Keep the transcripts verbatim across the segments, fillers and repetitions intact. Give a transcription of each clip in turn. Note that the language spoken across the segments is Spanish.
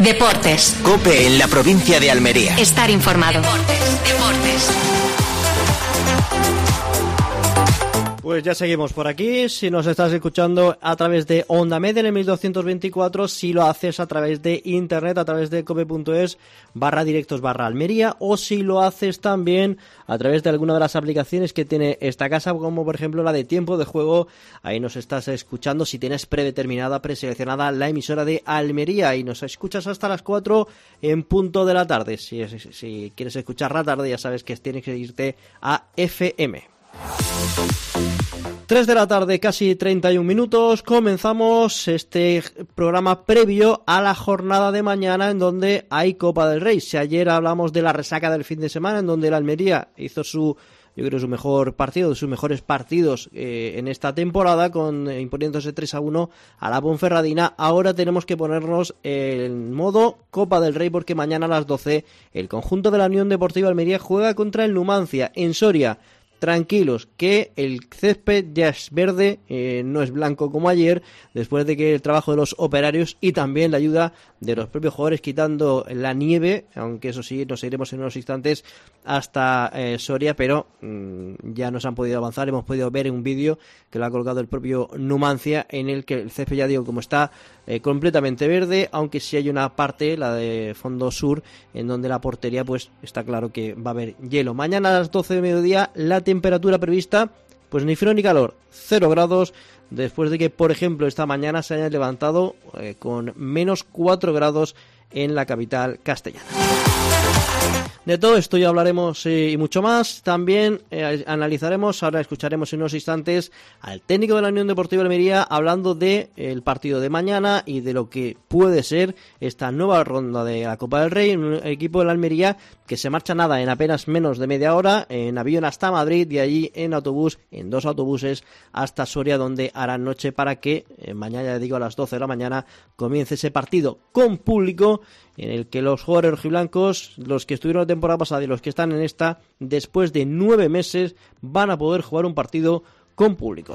Deportes. COPE en la provincia de Almería. Estar informado. Deportes, deportes. Pues ya seguimos por aquí. Si nos estás escuchando a través de Onda Media en el mil doscientos veinticuatro, si lo haces a través de internet, a través de cope.es barra directos barra Almería, o si lo haces también a través de alguna de las aplicaciones que tiene esta casa, como por ejemplo la de Tiempo de Juego. Ahí nos estás escuchando si tienes predeterminada, preseleccionada la emisora de Almería, y nos escuchas hasta las cuatro en punto de la tarde. Si, si, si quieres escuchar la tarde, ya sabes que tienes que irte a F M. tres de la tarde, casi treinta y un minutos, comenzamos este programa previo a la jornada de mañana en donde hay Copa del Rey. Si ayer hablamos de la resaca del fin de semana en donde el Almería hizo su, yo creo, su mejor partido, de sus mejores partidos eh, en esta temporada, con eh, imponiéndose tres a uno a la Ponferradina, ahora tenemos que ponernos en modo Copa del Rey porque mañana a las doce el conjunto de la Unión Deportiva Almería juega contra el Numancia en Soria. Tranquilos, que el césped ya es verde, eh, no es blanco como ayer, después de que el trabajo de los operarios y también la ayuda de los propios jugadores quitando la nieve, aunque eso sí, nos iremos en unos instantes hasta eh, Soria, pero mmm, ya nos han podido avanzar, hemos podido ver en un vídeo que lo ha colgado el propio Numancia, en el que el césped, ya digo, como está eh, completamente verde, aunque sí hay una parte, la de fondo sur, en donde la portería pues está claro que va a haber hielo. Mañana a las doce de mediodía la temperatura prevista, pues ni frío ni calor, cero grados, después de que, por ejemplo, esta mañana se hayan levantado eh, con menos cuatro grados en la capital castellana. De todo esto ya hablaremos eh, y mucho más. También eh, analizaremos, ahora escucharemos en unos instantes al técnico de la Unión Deportiva Almería hablando del de partido de mañana y de lo que puede ser esta nueva ronda de la Copa del Rey, un equipo de la Almería que se marcha nada en apenas menos de media hora en avión hasta Madrid y allí en autobús, en dos autobuses hasta Soria, donde harán noche para que eh, mañana, ya digo, a las doce de la mañana comience ese partido con público en el que los jugadores rojiblancos, los que estuvieron la temporada pasada y los que están en esta, después de nueve meses, van a poder jugar un partido con público.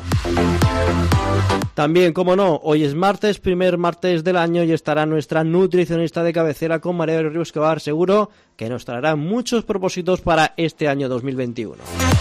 También, como no, hoy es martes, primer martes del año, y estará nuestra nutricionista de cabecera con María del Río Escobar, seguro que nos traerá muchos propósitos para este año dos mil veintiuno.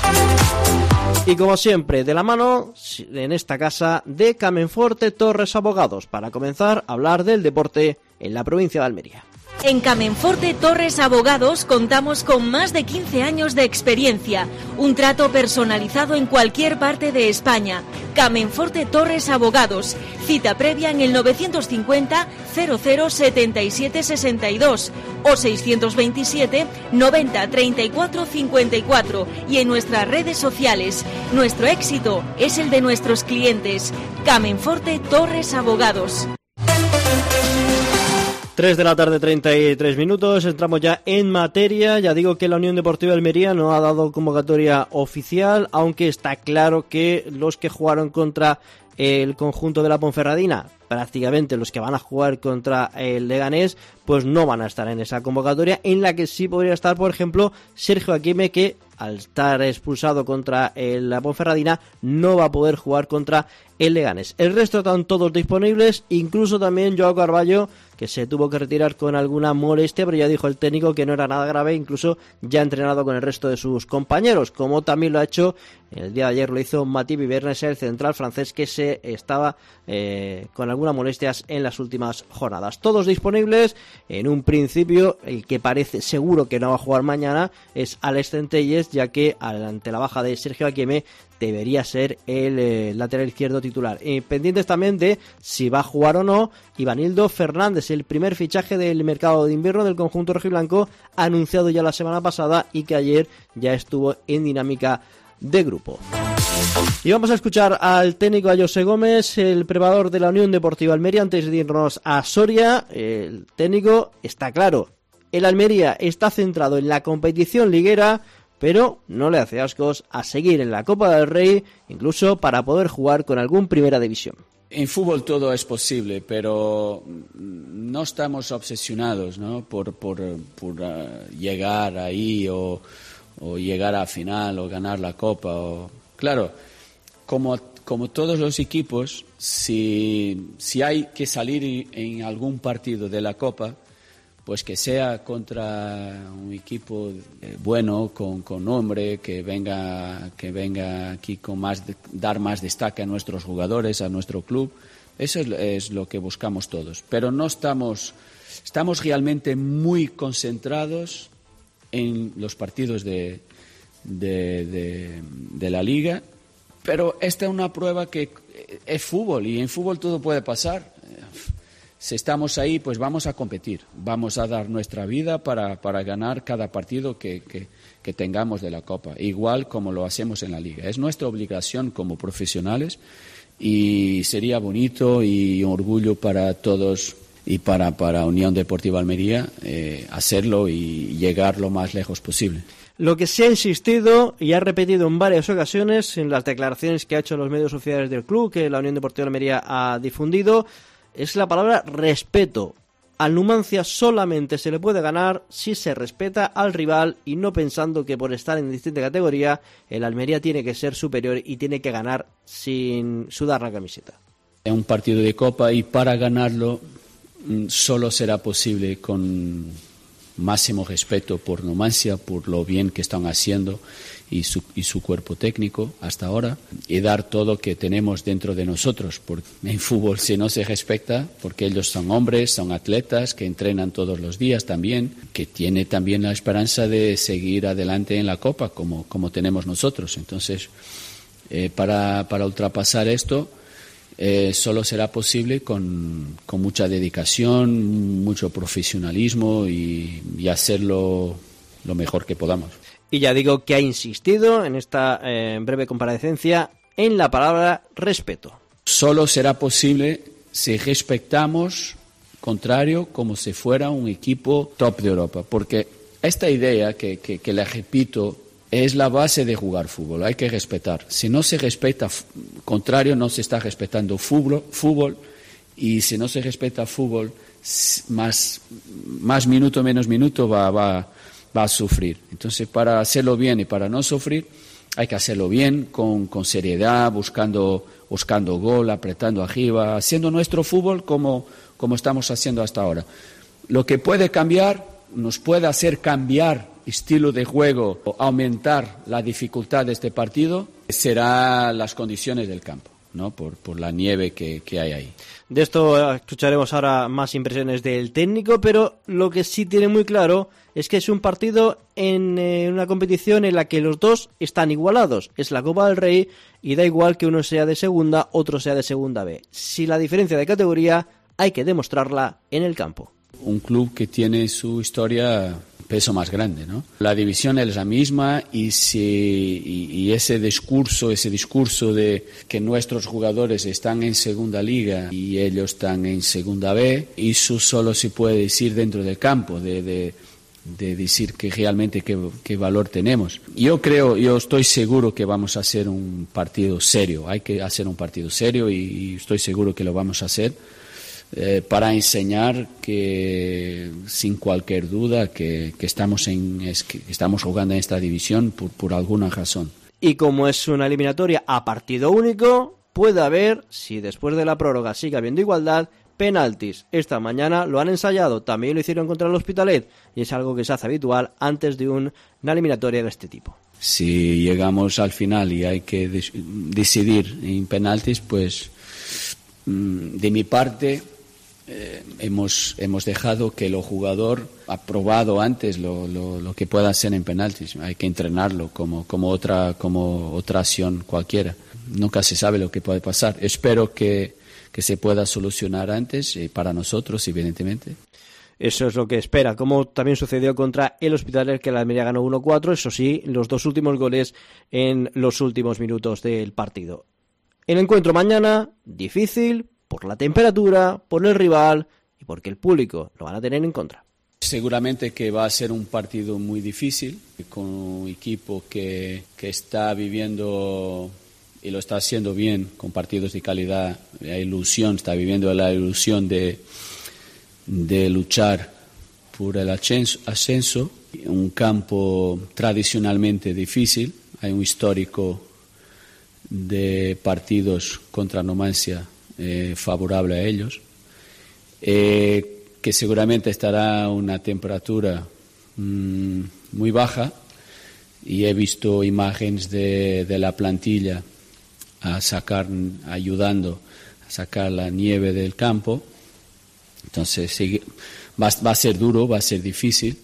Y como siempre, de la mano, en esta casa, de Camenforte Torres Abogados, para comenzar a hablar del deporte en la provincia de Almería. En Camenforte Torres Abogados contamos con más de quince años de experiencia, un trato personalizado en cualquier parte de España. Camenforte Torres Abogados, cita previa en el novecientos cincuenta cero cero setenta y siete sesenta y dos o seiscientos veintisiete noventa treinta y cuatro cincuenta y cuatro y en nuestras redes sociales. Nuestro éxito es el de nuestros clientes. Camenforte Torres Abogados. tres de la tarde, treinta y tres minutos, entramos ya en materia. Ya digo que la Unión Deportiva Almería no ha dado convocatoria oficial, aunque está claro que los que jugaron contra el conjunto de la Ponferradina, prácticamente los que van a jugar contra el Leganés, pues no van a estar en esa convocatoria, en la que sí podría estar, por ejemplo, Sergio Aquime, que al estar expulsado contra el, la Ponferradina no va a poder jugar contra el Leganés. El resto están todos disponibles, incluso también Joao Carballo, que se tuvo que retirar con alguna molestia, pero ya dijo el técnico que no era nada grave, incluso ya ha entrenado con el resto de sus compañeros, como también lo ha hecho el día de ayer, lo hizo Mathieu Vivernes, el central francés, que se estaba eh, con algunas molestias en las últimas jornadas. Todos disponibles. En un principio, el que parece seguro que no va a jugar mañana es Alex Centelles, ya que ante la baja de Sergio Aquime debería ser el eh, lateral izquierdo titular. Eh, pendientes también de si va a jugar o no Ivanildo Fernández, el primer fichaje del mercado de invierno del conjunto rojiblanco, anunciado ya la semana pasada y que ayer ya estuvo en dinámica de grupo. Y vamos a escuchar al técnico, a José Gómez, el preparador de la Unión Deportiva Almería, antes de irnos a Soria. El técnico está claro, el Almería está centrado en la competición liguera, pero no le hace ascos a seguir en la Copa del Rey, incluso para poder jugar con algún primera división. En fútbol todo es posible, pero no estamos obsesionados, ¿no? por, por, por uh, llegar ahí o, o llegar a final o ganar la Copa. O... Claro, como, como todos los equipos, si, si hay que salir en algún partido de la Copa, pues que sea contra un equipo eh, bueno, con, con nombre, que venga, que venga aquí con más, de, dar más destaque a nuestros jugadores, a nuestro club. Eso es, es lo que buscamos todos. Pero no estamos, estamos realmente muy concentrados en los partidos de, de, de, de la Liga. Pero esta es una prueba que es fútbol y en fútbol todo puede pasar. Si estamos ahí, pues vamos a competir, vamos a dar nuestra vida para, para ganar cada partido que, que, que tengamos de la Copa, igual como lo hacemos en la Liga. Es nuestra obligación como profesionales y sería bonito y un orgullo para todos y para, para Unión Deportiva Almería eh, hacerlo y llegar lo más lejos posible. Lo que se ha insistido y ha repetido en varias ocasiones en las declaraciones que ha hecho los medios oficiales del club, que la Unión Deportiva Almería ha difundido, es la palabra respeto. Al Numancia solamente se le puede ganar si se respeta al rival y no pensando que por estar en distinta categoría el Almería tiene que ser superior y tiene que ganar sin sudar la camiseta. Es un partido de Copa y para ganarlo solo será posible con máximo respeto por Numancia, por lo bien que están haciendo y su, y su cuerpo técnico hasta ahora, y dar todo que tenemos dentro de nosotros, porque en fútbol si no se respeta, porque ellos son hombres, son atletas que entrenan todos los días también, que tiene también la esperanza de seguir adelante en la Copa como, como tenemos nosotros. Entonces, eh, para, para ultrapasar esto, Eh, solo será posible con, con mucha dedicación, mucho profesionalismo y, y hacerlo lo mejor que podamos. Y ya digo que ha insistido en esta eh, breve comparecencia en la palabra respeto. Solo será posible si respetamos, contrario, como si fuera un equipo top de Europa, porque esta idea que, que, que la repito es la base de jugar fútbol, hay que respetar. Si no se respeta, contrario, no se está respetando fútbol, fútbol y si no se respeta fútbol, más, más minuto, menos minuto va, va, va a sufrir. Entonces, para hacerlo bien y para no sufrir, hay que hacerlo bien, con, con seriedad, buscando, buscando gol, apretando arriba, haciendo nuestro fútbol como, como estamos haciendo hasta ahora. Lo que puede cambiar, nos puede hacer cambiar estilo de juego o aumentar la dificultad de este partido será las condiciones del campo, ¿no? Por, por la nieve que, que hay ahí. De esto escucharemos ahora más impresiones del técnico, pero lo que sí tiene muy claro es que es un partido en eh, una competición en la que los dos están igualados. Es la Copa del Rey y da igual que uno sea de segunda, otro sea de segunda B. Si la diferencia de categoría hay que demostrarla en el campo. Un club que tiene su historia peso más grande, ¿no? La división es la misma y, si, y, y ese discurso, ese discurso de que nuestros jugadores están en segunda liga y ellos están en segunda B, eso solo se puede decir dentro del campo, de, de, de decir que realmente qué, qué valor tenemos. Yo creo, yo estoy seguro que vamos a hacer un partido serio, hay que hacer un partido serio y, y estoy seguro que lo vamos a hacer. Eh, para enseñar que sin cualquier duda que, que, estamos en, es, que estamos jugando en esta división por, por alguna razón. Y como es una eliminatoria a partido único, puede haber, si después de la prórroga sigue habiendo igualdad, penaltis. Esta mañana lo han ensayado, también lo hicieron contra el Hospitalet y es algo que se hace habitual antes de un, una eliminatoria de este tipo. Si llegamos al final y hay que des- decidir en penaltis, pues de mi parte Eh, hemos hemos dejado que el jugador ha probado antes lo, lo, lo que pueda hacer en penaltis. Hay que entrenarlo como como otra como otra acción cualquiera. Nunca se sabe lo que puede pasar. Espero que, que se pueda solucionar antes eh, para nosotros, evidentemente. Eso es lo que espera, como también sucedió contra el Hospitalet, que la Almería ganó uno cuatro, eso sí, los dos últimos goles en los últimos minutos del partido. El encuentro mañana, difícil, por la temperatura, por el rival y porque el público lo van a tener en contra. Seguramente que va a ser un partido muy difícil, con un equipo que, que está viviendo y lo está haciendo bien, con partidos de calidad, la ilusión, está viviendo la ilusión de, de luchar por el ascenso, ascenso, un campo tradicionalmente difícil, hay un histórico de partidos contra Numancia Eh, favorable a ellos. Eh, que seguramente estará una temperatura mmm, muy baja, y he visto imágenes de, de la plantilla a sacar, ayudando a sacar la nieve del campo. Entonces sí, va, va a ser duro, va a ser difícil,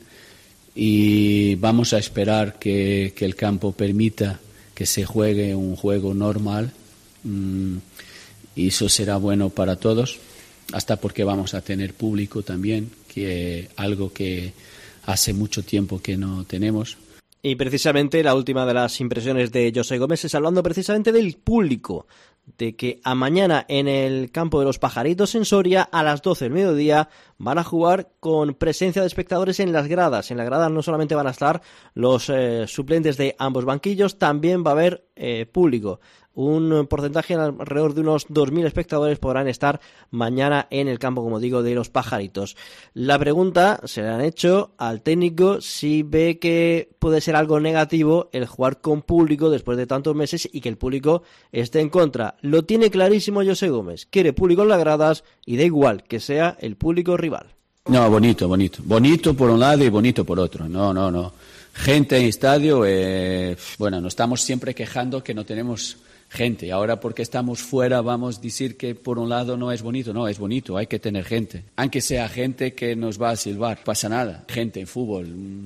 y vamos a esperar que, que el campo permita que se juegue un juego normal, mmm, y eso será bueno para todos, hasta porque vamos a tener público también, que algo que hace mucho tiempo que no tenemos. Y precisamente la última de las impresiones de José Gómez es hablando precisamente del público, de que a mañana en el campo de los Pajaritos en Soria a las doce del mediodía van a jugar con presencia de espectadores en las gradas. En las gradas no solamente van a estar los eh, suplentes de ambos banquillos, también va a haber eh, público. Un porcentaje alrededor de unos dos mil espectadores podrán estar mañana en el campo, como digo, de los Pajaritos. La pregunta se le han hecho al técnico si ve que puede ser algo negativo el jugar con público después de tantos meses y que el público esté en contra. Lo tiene clarísimo José Gómez. Quiere público en las gradas y da igual que sea el público rival. No, bonito, bonito. Bonito por un lado y bonito por otro. No, no, no. Gente en estadio, eh, bueno, nos estamos siempre quejando que no tenemos gente. Ahora porque estamos fuera vamos a decir que por un lado no es bonito. No, es bonito, hay que tener gente. Aunque sea gente que nos va a silbar, pasa nada. Gente en fútbol,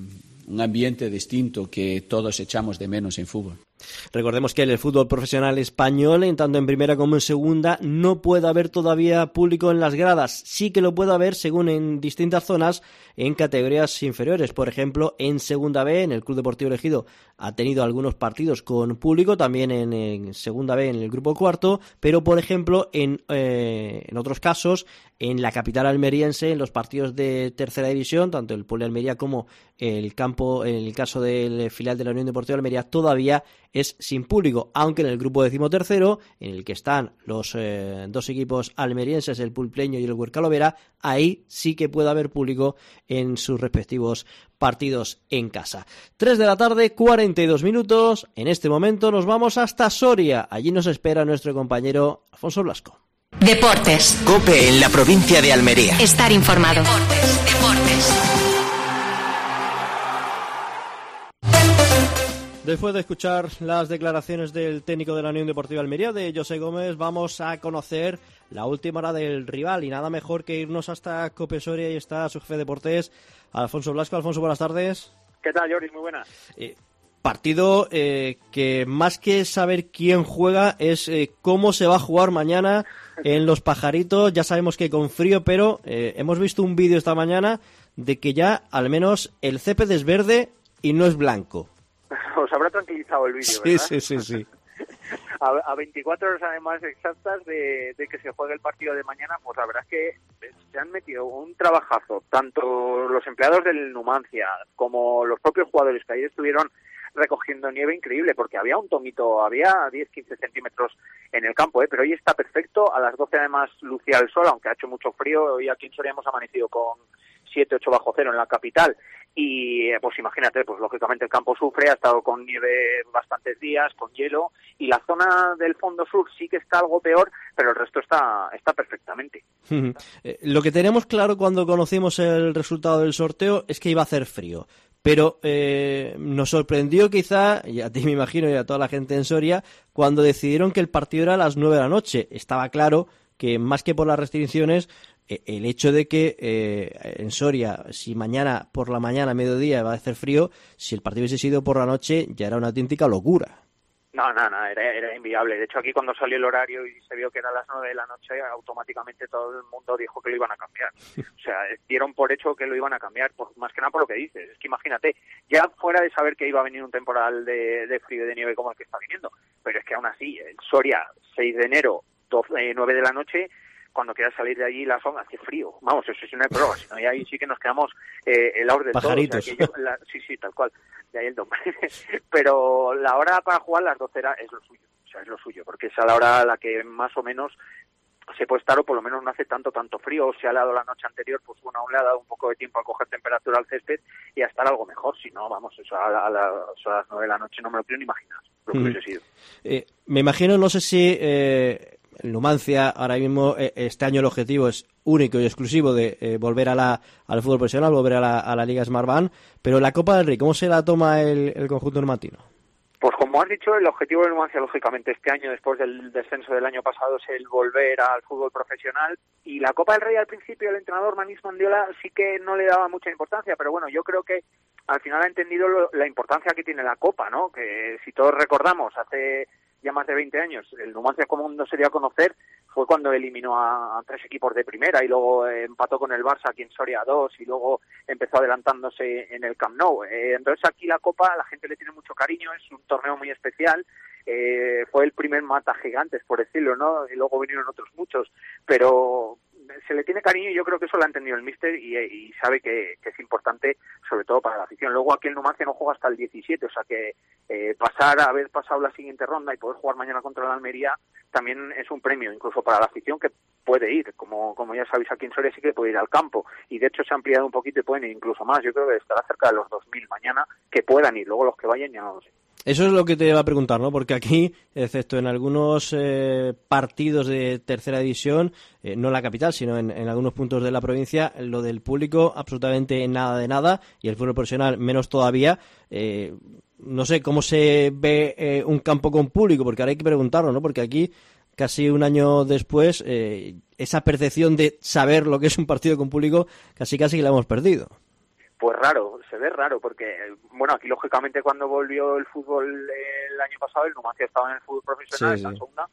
un ambiente distinto que todos echamos de menos en fútbol. Recordemos que en el fútbol profesional español, en tanto en primera como en segunda, no puede haber todavía público en las gradas. Sí que lo puede haber, según en distintas zonas, en categorías inferiores. Por ejemplo, en segunda B, en el Club Deportivo Ejido, ha tenido algunos partidos con público, también en, en segunda B, en el grupo cuarto, pero por ejemplo, en, eh, en otros casos, en la capital almeriense, en los partidos de tercera división, tanto el Poli Almería como el campo, en el caso del filial de la Unión Deportiva Almería, todavía es sin público, aunque en el grupo decimotercero, en el que están los eh, dos equipos almerienses, el Pulpleño y el Huercalovera, ahí sí que puede haber público en sus respectivos partidos en casa. tres de la tarde, cuarenta y dos minutos. En este momento nos vamos hasta Soria. Allí nos espera nuestro compañero Alfonso Blasco. Deportes. COPE en la provincia de Almería. Estar informado. Deportes, deportes. Después de escuchar las declaraciones del técnico de la Unión Deportiva Almería, de José Gómez, vamos a conocer la última hora del rival y nada mejor que irnos hasta COPE Soria y está su jefe de deportes, Alfonso Blasco. Alfonso, buenas tardes. ¿Qué tal, Jordi? Muy buenas. Eh, partido eh, que más que saber quién juega es eh, cómo se va a jugar mañana en los Pajaritos. Ya sabemos que con frío, pero eh, hemos visto un vídeo esta mañana de que ya al menos el césped es verde y no es blanco. Os habrá tranquilizado el vídeo, sí, ¿verdad? Sí, sí, sí. a, a veinticuatro horas además exactas de, de que se juegue el partido de mañana, pues la verdad es que se han metido un trabajazo, tanto los empleados del Numancia como los propios jugadores que ahí estuvieron recogiendo nieve, increíble, porque había un tomito, había diez a quince centímetros en el campo, ¿eh? Pero hoy está perfecto. A las doce además lucía el sol, aunque ha hecho mucho frío. Hoy aquí en Soria hemos amanecido con siete, ocho bajo cero en la capital. Y pues imagínate, pues lógicamente el campo sufre, ha estado con nieve bastantes días, con hielo, y la zona del fondo sur sí que está algo peor, pero el resto está, está perfectamente. eh, lo que tenemos claro cuando conocimos el resultado del sorteo es que iba a hacer frío. Pero eh, nos sorprendió quizá, y a ti me imagino y a toda la gente en Soria, cuando decidieron que el partido era a las nueve de la noche. Estaba claro que más que por las restricciones, eh, el hecho de que eh, en Soria, si mañana por la mañana, mediodía, va a hacer frío, si el partido hubiese sido por la noche, ya era una auténtica locura. No, no, no, era, era inviable. De hecho, aquí cuando salió el horario y se vio que era a las nueve de la noche, automáticamente todo el mundo dijo que lo iban a cambiar. O sea, dieron por hecho que lo iban a cambiar, por, más que nada por lo que dices. Es que imagínate, ya fuera de saber que iba a venir un temporal de, de frío y de nieve como el que está viniendo, pero es que aún así, en Soria, seis de enero, doce, nueve de la noche, cuando quieras salir de allí la zona hace frío. Vamos, eso sí no hay prueba, sino y ahí sí que nos quedamos eh, helados de Pajaritos. todo. O sea, que yo, la, sí, sí, tal cual, de ahí el nombre. Pero la hora para jugar las doce era, es lo suyo, o sea, es lo suyo, porque es a la hora a la que más o menos se puede estar, o por lo menos no hace tanto, tanto frío, o se ha dado la noche anterior, pues bueno, aún le ha dado un poco de tiempo a coger temperatura al césped y a estar algo mejor. Si no, vamos, eso a, a, la, a las nueve de la noche no me lo quiero ni imaginar lo que mm. hubiese sido. Eh, me imagino, no sé si... Eh... el Numancia ahora mismo, eh, este año el objetivo es único y exclusivo de eh, volver a la, al fútbol profesional, volver a la, a la Liga Smartbank, pero la Copa del Rey, ¿cómo se la toma el, el conjunto numantino? Pues como has dicho, el objetivo del Numancia, lógicamente, este año, después del descenso del año pasado, es el volver al fútbol profesional. Y la Copa del Rey, al principio, el entrenador Manís Mandiola sí que no le daba mucha importancia, pero bueno, yo creo que al final ha entendido lo, la importancia que tiene la Copa, ¿no? Que si todos recordamos, hace ya más de veinte años, el Numancia, como no se dio a conocer, fue cuando eliminó a, a tres equipos de primera y luego eh, empató con el Barça aquí en Soria a dos y luego empezó adelantándose en el Camp Nou. Eh, entonces aquí la Copa, la gente le tiene mucho cariño, es un torneo muy especial, eh, fue el primer mata gigantes, por decirlo, ¿no? Y luego vinieron otros muchos, pero se le tiene cariño y yo creo que eso lo ha entendido el míster y, y sabe que, que es importante, sobre todo para la afición. Luego aquí el Numancia no juega hasta el diecisiete, o sea que eh, pasar a haber pasado la siguiente ronda y poder jugar mañana contra la Almería también es un premio, incluso para la afición que puede ir, como como ya sabéis aquí en Soria sí que puede ir al campo y de hecho se ha ampliado un poquito y pueden ir incluso más. Yo creo que estará cerca de los dos mil mañana que puedan ir, luego los que vayan ya no lo sé. Eso es lo que te iba a preguntar, ¿no? Porque aquí, excepto en algunos eh, partidos de tercera división, eh, no en la capital, sino en, en algunos puntos de la provincia, lo del público absolutamente nada de nada y el fútbol profesional menos todavía. Eh, no sé cómo se ve eh, un campo con público, porque ahora hay que preguntarlo, ¿no? Porque aquí, casi un año después, eh, esa percepción de saber lo que es un partido con público, casi casi que la hemos perdido. Pues raro, se ve raro, porque, bueno, aquí lógicamente cuando volvió el fútbol el año pasado, el Numancia estaba en el fútbol profesional, sí, en la segunda,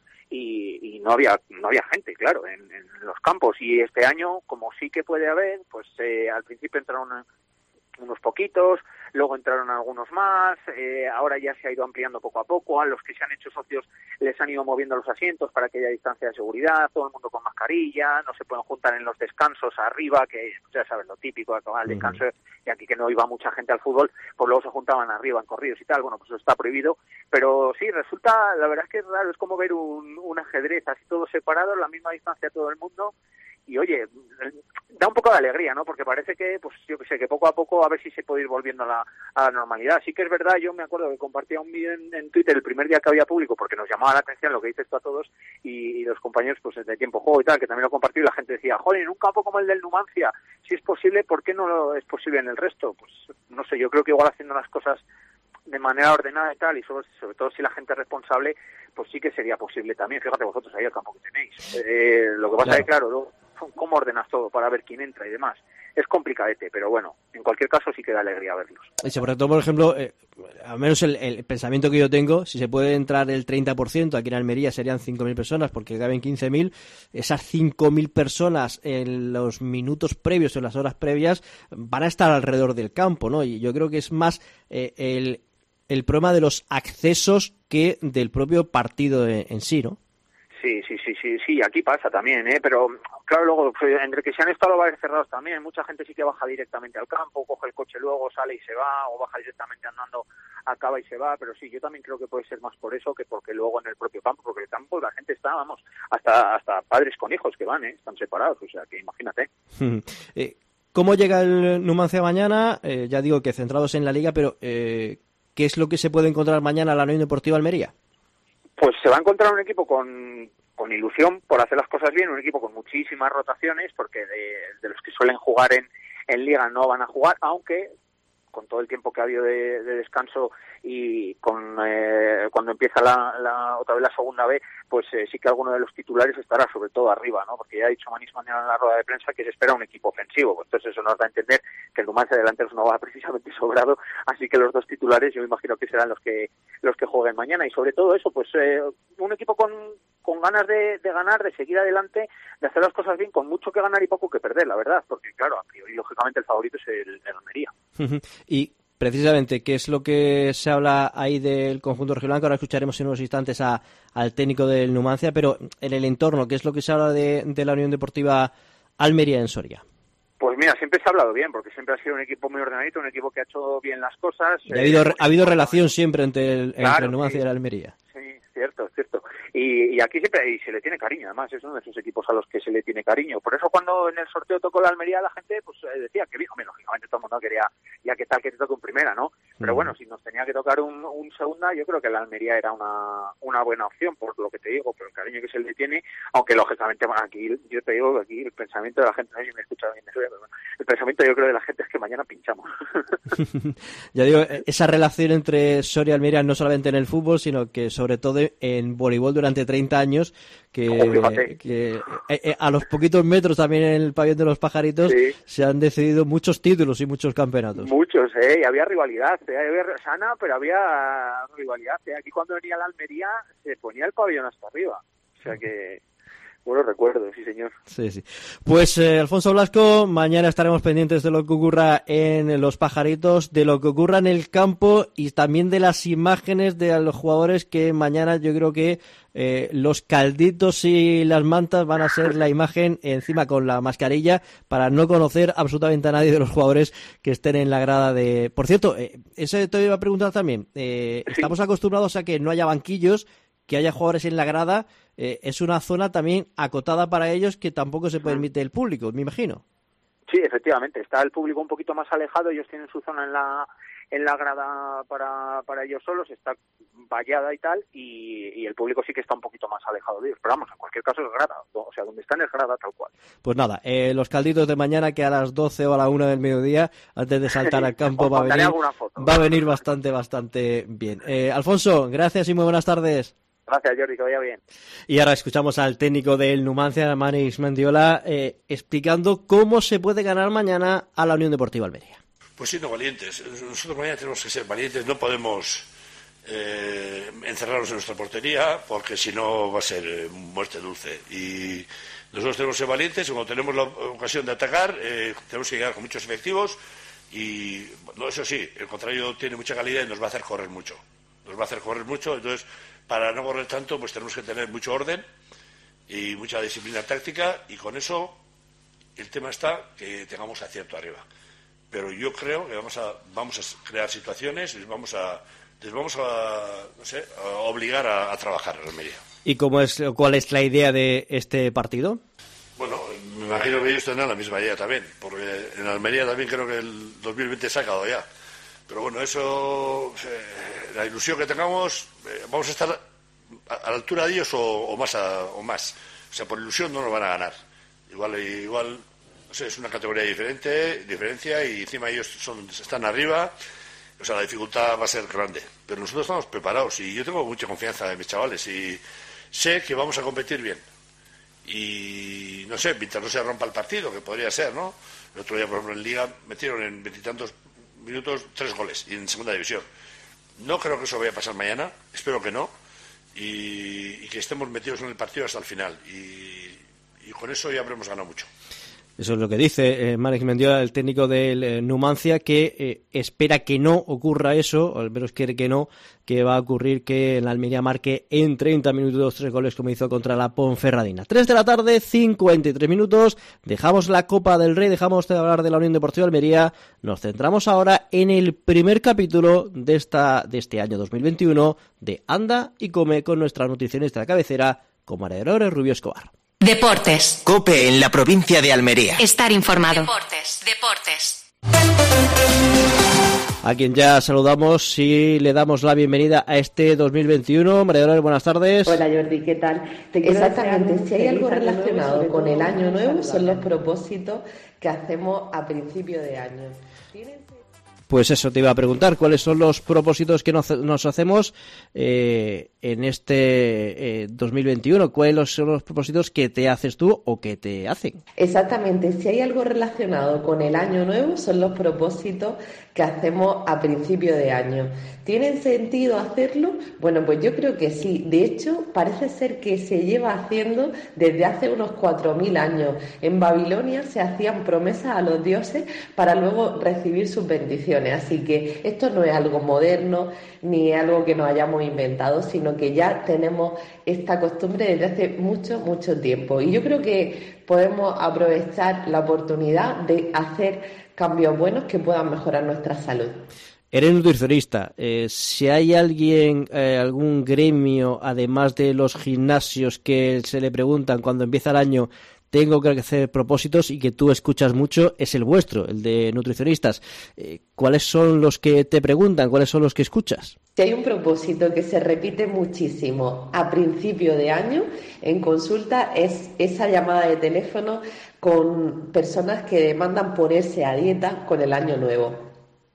y, y no había no había gente, claro, en, en los campos. Y este año, como sí que puede haber, pues eh, al principio entraron unos poquitos, luego entraron algunos más, eh, ahora ya se ha ido ampliando poco a poco, a los que se han hecho socios les han ido moviendo los asientos para que haya distancia de seguridad, todo el mundo con mascarilla, no se pueden juntar en los descansos arriba, que ya sabes lo típico, acabar el descanso, y aquí que no iba mucha gente al fútbol, pues luego se juntaban arriba en corridos y tal, bueno, pues eso está prohibido, pero sí, resulta, la verdad es que es raro, es como ver un, un ajedrez así todo separado, la misma distancia todo el mundo. Y oye, da un poco de alegría, ¿no? Porque parece que, pues yo que sé, que poco a poco a ver si se puede ir volviendo a la, a la normalidad. Sí que es verdad, yo me acuerdo que compartía un vídeo en, en Twitter el primer día que había público, porque nos llamaba la atención lo que dices tú a todos, y, y los compañeros pues de Tiempo Juego y tal, que también lo compartí, y la gente decía, joder, en un campo como el del Numancia, si es posible, ¿por qué no lo es posible en el resto? Pues no sé, yo creo que igual haciendo las cosas de manera ordenada y tal, y sobre, sobre todo si la gente es responsable, pues sí que sería posible también. Fíjate vosotros ahí el campo que tenéis. Eh, lo que pasa claro. es que, claro, luego, ¿cómo ordenas todo para ver quién entra y demás? Es complicadete, pero bueno, en cualquier caso sí que da alegría verlos. Y sobre todo, por ejemplo, eh, al menos el, el pensamiento que yo tengo, si se puede entrar el treinta por ciento, aquí en Almería serían cinco mil personas, porque caben quince mil, esas cinco mil personas en los minutos previos, en las horas previas, van a estar alrededor del campo, ¿no? Y yo creo que es más eh, el, el problema de los accesos que del propio partido en, en sí, ¿no? Sí, sí, sí, sí, sí, aquí pasa también, ¿eh? Pero claro, luego, entre que se han estado los bares cerrados también, mucha gente sí que baja directamente al campo, coge el coche luego, sale y se va, o baja directamente andando, acaba y se va, pero sí, yo también creo que puede ser más por eso que porque luego en el propio campo, porque el campo la gente está, vamos, hasta hasta padres con hijos que van, ¿eh? Están separados, o sea, que imagínate. eh, ¿Cómo llega el Numancia mañana? Eh, ya digo que centrados en la Liga, pero eh, ¿qué es lo que se puede encontrar mañana a la Unión Deportiva Almería? Pues se va a encontrar un equipo con, con ilusión por hacer las cosas bien, un equipo con muchísimas rotaciones, porque de, de los que suelen jugar en, en Liga no van a jugar, aunque con todo el tiempo que ha habido de, de descanso y con eh, cuando empieza la, la otra vez la segunda B, pues eh, sí que alguno de los titulares estará sobre todo arriba, ¿no? Porque ya ha dicho Manís mañana en la rueda de prensa que se espera un equipo ofensivo, pues entonces eso nos da a entender que el Numancia delanteros no va precisamente sobrado, así que los dos titulares yo me imagino que serán los que los que jueguen mañana, y sobre todo eso, pues eh, un equipo con con ganas de, de ganar, de seguir adelante, de hacer las cosas bien, con mucho que ganar y poco que perder, la verdad, porque claro, a priori lógicamente el favorito es el, el Almería. Y precisamente, ¿qué es lo que se habla ahí del conjunto rojiblanco? Ahora escucharemos en unos instantes a, al técnico del Numancia, pero en el entorno, ¿qué es lo que se habla de, de la Unión Deportiva Almería en Soria? Pues mira, siempre se ha hablado bien, porque siempre ha sido un equipo muy ordenadito, un equipo que ha hecho bien las cosas. Y ha habido, eh, ha habido relación siempre entre el, claro, entre el Numancia sí, y el Almería. Sí, cierto, cierto. Y, y aquí siempre y se le tiene cariño, además, es uno de esos equipos a los que se le tiene cariño. Por eso cuando en el sorteo tocó la Almería, la gente pues decía que, hijo, lógicamente todo el mundo quería, ya que tal que te toque en primera, ¿no? Pero Mm. bueno, si nos tenía que tocar un, un segunda, yo creo que la Almería era una, una buena opción, por lo que te digo, por el cariño que se le tiene, aunque lógicamente, bueno, aquí yo te digo que aquí el pensamiento de la gente, no sé si me escucha bien, pero bueno, el pensamiento yo creo de la gente es que mañana pinchamos. Ya digo, esa relación entre Soria y Almería no solamente en el fútbol, sino que sobre todo en voleibol durante treinta años, que, Oh, que eh, eh, a los poquitos metros también en el pabellón de los Pajaritos Sí. se han decidido muchos títulos y muchos campeonatos. Muchos, ¿eh? Y había rivalidad, ¿eh? Había sana, pero había rivalidad, ¿eh? Aquí cuando venía la Almería se ponía el pabellón hasta arriba. O sea que, bueno, recuerdo, sí señor. Sí, sí. Pues eh, Alfonso Blasco, mañana estaremos pendientes de lo que ocurra en los Pajaritos, de lo que ocurra en el campo y también de las imágenes de los jugadores que mañana yo creo que eh, los calditos y las mantas van a ser la imagen encima con la mascarilla para no conocer absolutamente a nadie de los jugadores que estén en la grada de... Por cierto, eh, eso te iba a preguntar también. Eh, Sí. Estamos acostumbrados a que no haya banquillos, que haya jugadores en la grada. Eh, es una zona también acotada para ellos que tampoco se permite el público, me imagino. Sí, efectivamente, está el público un poquito más alejado, ellos tienen su zona en la en la grada para, para ellos solos, está vallada y tal, y, y el público sí que está un poquito más alejado de ellos, pero vamos, en cualquier caso es grada, o sea, donde están es grada tal cual. Pues nada, eh, los calditos de mañana que a las doce o a la una del mediodía, antes de saltar al campo, Os va a mandaré venir, alguna foto. va a venir bastante, bastante bien. Eh, Alfonso, gracias y muy buenas tardes. Gracias, Jordi, que vaya bien. Y ahora escuchamos al técnico del Numancia, Manix Mendiola, eh, explicando cómo se puede ganar mañana a la Unión Deportiva Almería. Pues siendo valientes. Nosotros mañana tenemos que ser valientes, no podemos eh, encerrarnos en nuestra portería porque si no va a ser eh, muerte dulce. Y nosotros tenemos que ser valientes y cuando tenemos la ocasión de atacar eh, tenemos que llegar con muchos efectivos y, no, eso sí, el contrario tiene mucha calidad y nos va a hacer correr mucho. Nos va a hacer correr mucho, entonces para no correr tanto pues tenemos que tener mucho orden y mucha disciplina táctica y con eso el tema está que tengamos acierto arriba. Pero yo creo que vamos a vamos a crear situaciones y vamos a les vamos a no sé a obligar a, a trabajar en Almería. ¿Y cómo es cuál es la idea de este partido? Bueno, me imagino que ellos tendrán la misma idea también, porque en Almería también creo que el dos mil veinte se ha acabado ya. Pero bueno, eso eh, la ilusión que tengamos eh, vamos a estar a, a la altura de ellos o, o más a, o más. O sea, por ilusión no nos van a ganar. Igual igual o sea, es una categoría diferente, diferencia y encima ellos son, están arriba, o sea, la dificultad va a ser grande. Pero nosotros estamos preparados y yo tengo mucha confianza en mis chavales y sé que vamos a competir bien. Y no sé, mientras no se rompa el partido, que podría ser, ¿no? El otro día, por ejemplo, en Liga metieron en veintitantos minutos tres goles y en segunda división. No creo que eso vaya a pasar mañana, espero que no, y, y que estemos metidos en el partido hasta el final. Y, y con eso ya habremos ganado mucho. Eso es lo que dice eh, Manix Mendiola, el técnico del eh, Numancia, que eh, espera que no ocurra eso, o al menos quiere que no, que va a ocurrir que en la Almería marque en treinta minutos tres goles como hizo contra la Ponferradina. tres de la tarde, cincuenta y tres minutos, dejamos la Copa del Rey, dejamos de hablar de la Unión Deportiva Almería, nos centramos ahora en el primer capítulo de, esta, de este año dos mil veintiuno de Anda y Come con nuestra nutricionista de cabecera, con María Dolores Rubio Escobar. Deportes. COPE en la provincia de Almería. Estar informado. Deportes, deportes. A quien ya saludamos y le damos la bienvenida a este dos mil veintiuno. María Dolores, buenas tardes. Hola Jordi, ¿qué tal? Exactamente, si hay algo relacionado con el año nuevo son los propósitos que hacemos a principio de año. Pues eso te iba a preguntar, ¿cuáles son los propósitos que nos, nos hacemos eh, en este eh, dos mil veintiuno? ¿Cuáles son los propósitos que te haces tú o que te hacen? Exactamente, si hay algo relacionado con el año nuevo son los propósitos que hacemos a principio de año. ¿Tienen sentido hacerlo? Bueno, pues yo creo que sí. De hecho, parece ser que se lleva haciendo desde hace unos cuatro mil años. En Babilonia se hacían promesas a los dioses para luego recibir sus bendiciones. Así que esto no es algo moderno ni algo que nos hayamos inventado, sino que ya tenemos esta costumbre desde hace mucho, mucho tiempo. Y yo creo que podemos aprovechar la oportunidad de hacer cambios buenos que puedan mejorar nuestra salud. Eres nutricionista. Eh, si hay alguien, eh, algún gremio, además de los gimnasios que se le preguntan cuando empieza el año tengo que hacer propósitos y que tú escuchas mucho es el vuestro, el de nutricionistas. Eh, ¿Cuáles son los que te preguntan? ¿Cuáles son los que escuchas? Si hay un propósito que se repite muchísimo a principio de año en consulta, es esa llamada de teléfono con personas que demandan ponerse a dieta con el año nuevo.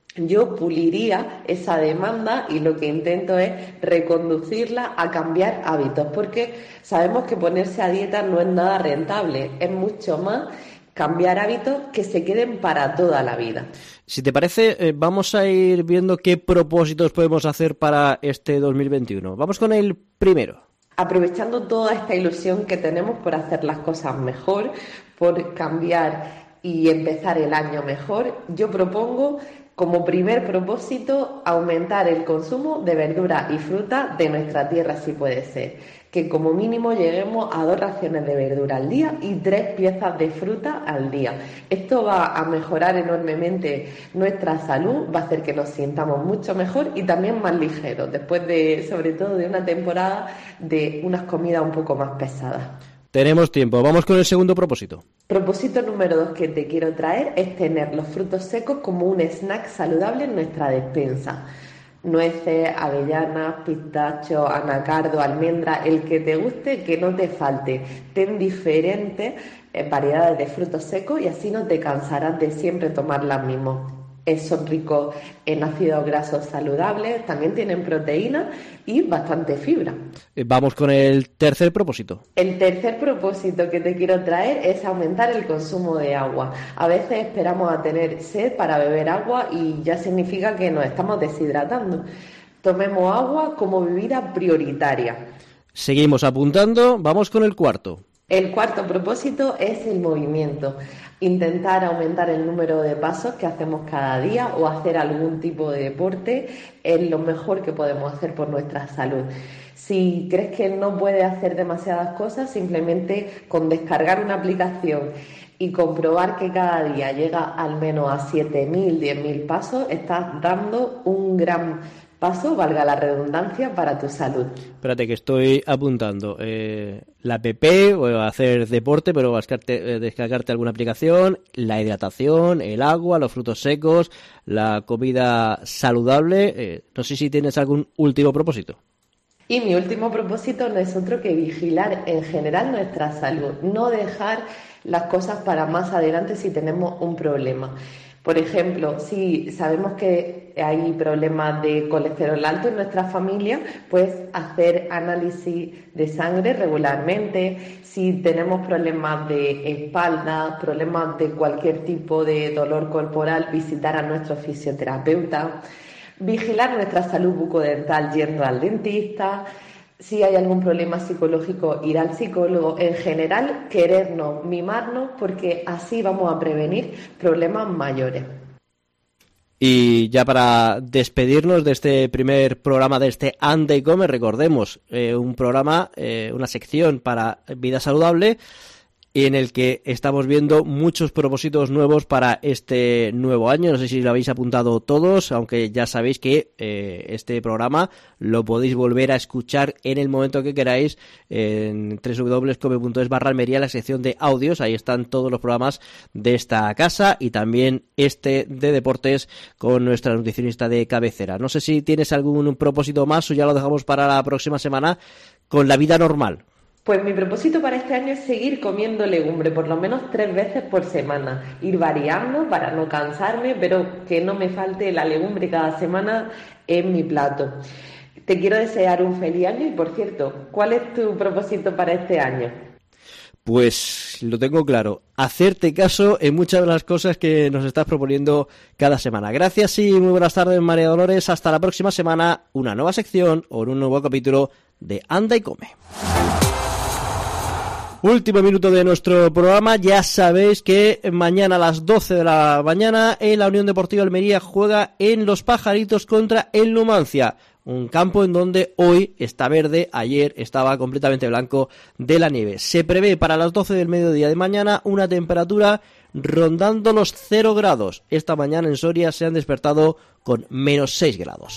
Yo puliría esa demanda y lo que intento es reconducirla a cambiar hábitos, porque sabemos que ponerse a dieta no es nada rentable, es mucho más cambiar hábitos que se queden para toda la vida. Si te parece, eh, vamos a ir viendo qué propósitos podemos hacer para este dos mil veintiuno. Vamos con el primero. Aprovechando toda esta ilusión que tenemos por hacer las cosas mejor, por cambiar y empezar el año mejor, yo propongo como primer propósito aumentar el consumo de verdura y fruta de nuestra tierra, si puede ser. Que como mínimo lleguemos a dos raciones de verdura al día y tres piezas de fruta al día. Esto va a mejorar enormemente nuestra salud, va a hacer que nos sintamos mucho mejor y también más ligeros, después de, sobre todo, de una temporada de unas comidas un poco más pesadas. Tenemos tiempo. Vamos con el segundo propósito. Propósito número dos que te quiero traer es tener los frutos secos como un snack saludable en nuestra despensa. Nueces, avellanas, pistachos, anacardo, almendra, el que te guste, que no te falte. Ten diferentes eh, variedades de frutos secos y así no te cansarás de siempre tomar las mismas. Son ricos en ácidos grasos saludables, también tienen proteínas y bastante fibra. Vamos con el tercer propósito. El tercer propósito que te quiero traer es aumentar el consumo de agua. A veces esperamos a tener sed para beber agua y ya significa que nos estamos deshidratando. Tomemos agua como bebida prioritaria. Seguimos apuntando, vamos con el cuarto. El cuarto propósito es el movimiento. Intentar aumentar el número de pasos que hacemos cada día o hacer algún tipo de deporte es lo mejor que podemos hacer por nuestra salud. Si crees que no puedes hacer demasiadas cosas, simplemente con descargar una aplicación y comprobar que cada día llega al menos a siete mil, diez mil pasos, estás dando un gran paso, valga la redundancia, para tu salud. Espérate que estoy apuntando. Eh, la app, o hacer deporte, pero descargarte, eh, descargarte alguna aplicación, la hidratación, el agua, los frutos secos, la comida saludable. Eh, no sé si tienes algún último propósito. Y mi último propósito no es otro que vigilar en general nuestra salud, no dejar las cosas para más adelante si tenemos un problema. Por ejemplo, si sabemos que hay problemas de colesterol alto en nuestra familia, pues hacer análisis de sangre regularmente. Si tenemos problemas de espalda, problemas de cualquier tipo de dolor corporal, visitar a nuestro fisioterapeuta. Vigilar nuestra salud bucodental yendo al dentista. Si hay algún problema psicológico, ir al psicólogo. En general, querernos, mimarnos, porque así vamos a prevenir problemas mayores. Y ya para despedirnos de este primer programa de este Anda y Come, recordemos, eh, un programa, eh, una sección para vida saludable, en el que estamos viendo muchos propósitos nuevos para este nuevo año. No sé si lo habéis apuntado todos, aunque ya sabéis que eh, este programa lo podéis volver a escuchar en el momento que queráis en doble u doble u doble u punto come punto es barra Almería, la sección de audios. Ahí están todos los programas de esta casa y también este de deportes con nuestra nutricionista de cabecera. No sé si tienes algún propósito más o ya lo dejamos para la próxima semana con la vida normal. Pues mi propósito para este año es seguir comiendo legumbre, por lo menos tres veces por semana. Ir variando para no cansarme, pero que no me falte la legumbre cada semana en mi plato. Te quiero desear un feliz año y, por cierto, ¿cuál es tu propósito para este año? Pues lo tengo claro, hacerte caso en muchas de las cosas que nos estás proponiendo cada semana. Gracias y muy buenas tardes, María Dolores. Hasta la próxima semana, una nueva sección o un nuevo capítulo de Anda y Come. Último minuto de nuestro programa. Ya sabéis que mañana a las doce de la mañana en la Unión Deportiva Almería juega en Los Pajaritos contra el Numancia. Un campo en donde hoy está verde, ayer estaba completamente blanco de la nieve. Se prevé para las doce del mediodía de mañana una temperatura rondando los cero grados. Esta mañana en Soria se han despertado con menos seis grados.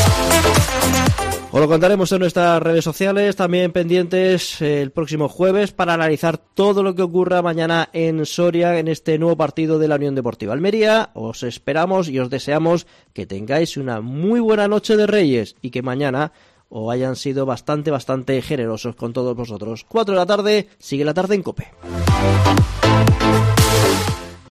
Os lo contaremos en nuestras redes sociales, también pendientes el próximo jueves para analizar todo lo que ocurra mañana en Soria en este nuevo partido de la Unión Deportiva Almería. Os esperamos y os deseamos que tengáis una muy buena noche de Reyes y que mañana os hayan sido bastante, bastante generosos con todos vosotros. Cuatro de la tarde, sigue la tarde en COPE.